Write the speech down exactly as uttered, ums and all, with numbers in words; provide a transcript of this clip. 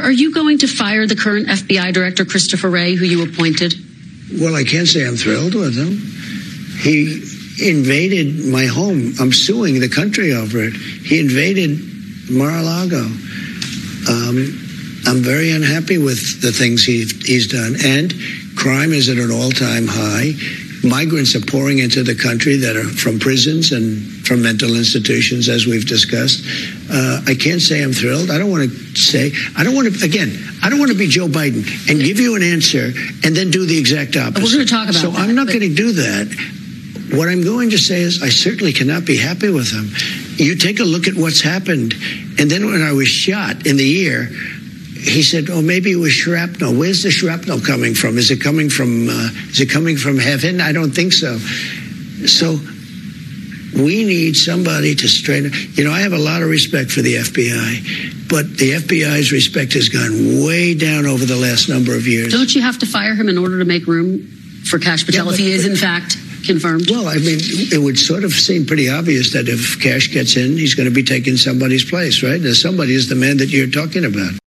are you going to fire the current F B I director, Christopher Wray, who you appointed? Well, I can't say I'm thrilled with him. He invaded my home. I'm suing the country over it. He invaded Mar-a-Lago. Um, I'm very unhappy with the things he, he's done. And crime is at an all-time high. Migrants are pouring into the country that are from prisons and from mental institutions, as we've discussed. Uh, I can't say I'm thrilled. I don't want to say, I don't want to, again, I don't want to be Joe Biden and give you an answer and then do the exact opposite. We're going to talk about so that. So I'm not going to do that. What I'm going to say is I certainly cannot be happy with him. You take a look at what's happened. And then when I was shot in the ear, he said, oh, maybe it was shrapnel. Where's the shrapnel coming from? Is it coming from, uh, is it coming from heaven? I don't think so. So we need somebody to straighten. You know, I have a lot of respect for the F B I, but the F B I's respect has gone way down over the last number of years. Don't you have to fire him in order to make room for Kash Patel Yeah, if he is, in fact, confirmed? Well, I mean, it would sort of seem pretty obvious that if Kash gets in, he's going to be taking somebody's place, right? And somebody is the man that you're talking about.